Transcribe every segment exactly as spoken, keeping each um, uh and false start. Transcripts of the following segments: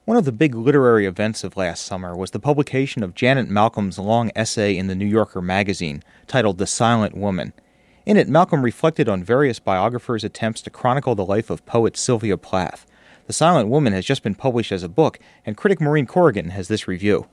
One of the big literary events of last summer was the publication of Janet Malcolm's long essay in the New Yorker magazine titled The Silent Woman. In it, Malcolm reflected on various biographers' attempts to chronicle the life of poet Sylvia Plath. The Silent Woman has just been published as a book, and critic Maureen Corrigan has this review.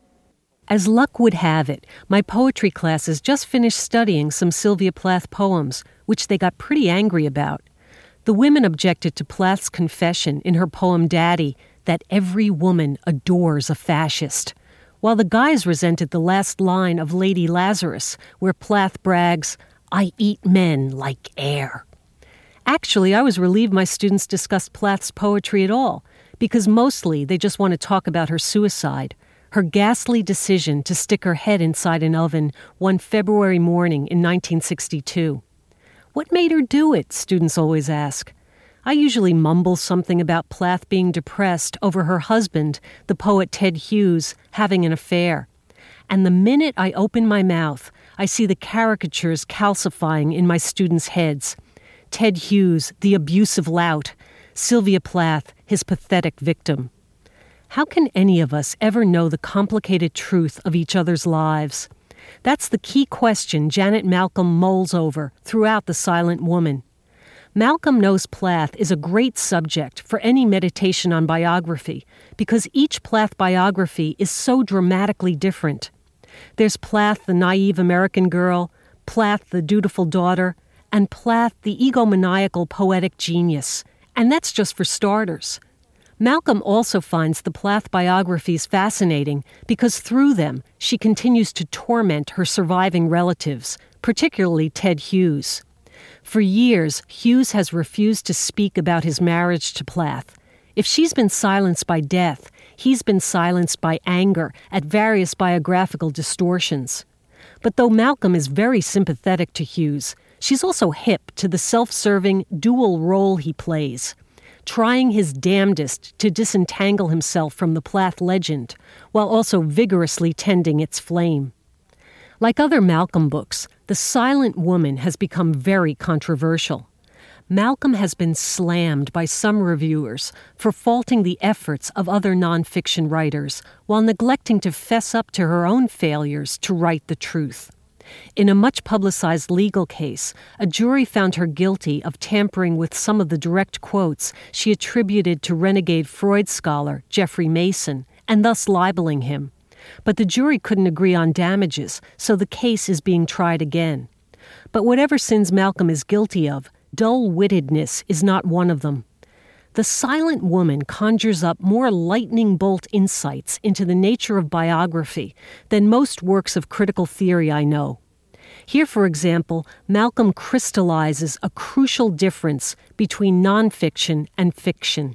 As luck would have it, my poetry classes just finished studying some Sylvia Plath poems, which they got pretty angry about. The women objected to Plath's confession in her poem Daddy that every woman adores a fascist, while the guys resented the last line of Lady Lazarus, where Plath brags, "I eat men like air." Actually, I was relieved my students discussed Plath's poetry at all, because mostly they just want to talk about her suicide, her ghastly decision to stick her head inside an oven one February morning in nineteen sixty-two. What made her do it, students always ask. I usually mumble something about Plath being depressed over her husband, the poet Ted Hughes, having an affair. And the minute I open my mouth, I see the caricatures calcifying in my students' heads. Ted Hughes, the abusive lout. Sylvia Plath, his pathetic victim. How can any of us ever know the complicated truth of each other's lives? That's the key question Janet Malcolm mulls over throughout The Silent Woman. Malcolm knows Plath is a great subject for any meditation on biography because each Plath biography is so dramatically different. There's Plath, the naive American girl, Plath, the dutiful daughter, and Plath, the egomaniacal poetic genius. And that's just for starters. Malcolm also finds the Plath biographies fascinating because through them, she continues to torment her surviving relatives, particularly Ted Hughes. For years, Hughes has refused to speak about his marriage to Plath. If she's been silenced by death, he's been silenced by anger at various biographical distortions. But though Malcolm is very sympathetic to Hughes, she's also hip to the self-serving dual role he plays, trying his damnedest to disentangle himself from the Plath legend, while also vigorously tending its flame. Like other Malcolm books, The Silent Woman has become very controversial. Malcolm has been slammed by some reviewers for faulting the efforts of other nonfiction writers while neglecting to fess up to her own failures to write the truth. In a much-publicized legal case, a jury found her guilty of tampering with some of the direct quotes she attributed to renegade Freud scholar Jeffrey Mason, and thus libeling him. But the jury couldn't agree on damages, so the case is being tried again. But whatever sins Malcolm is guilty of, dull-wittedness is not one of them. The Silent Woman conjures up more lightning bolt insights into the nature of biography than most works of critical theory I know. Here, for example, Malcolm crystallizes a crucial difference between nonfiction and fiction.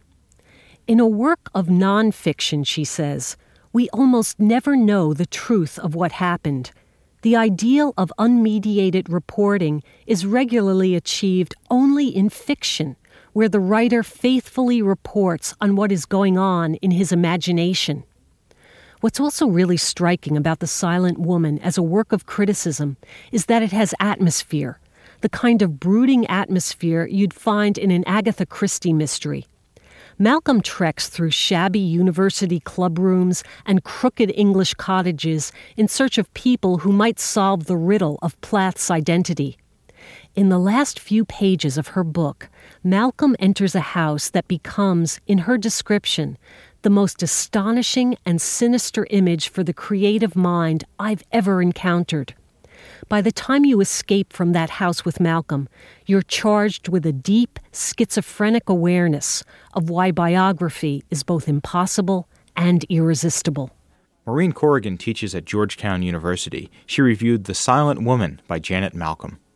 In a work of nonfiction, she says, we almost never know the truth of what happened. The ideal of unmediated reporting is regularly achieved only in fiction, where the writer faithfully reports on what is going on in his imagination. What's also really striking about The Silent Woman as a work of criticism is that it has atmosphere, the kind of brooding atmosphere you'd find in an Agatha Christie mystery. Malcolm treks through shabby university clubrooms and crooked English cottages in search of people who might solve the riddle of Plath's identity. In the last few pages of her book, Malcolm enters a house that becomes, in her description, the most astonishing and sinister image for the creative mind I've ever encountered. By the time you escape from that house with Malcolm, you're charged with a deep, schizophrenic awareness of why biography is both impossible and irresistible. Maureen Corrigan teaches at Georgetown University. She reviewed The Silent Woman by Janet Malcolm.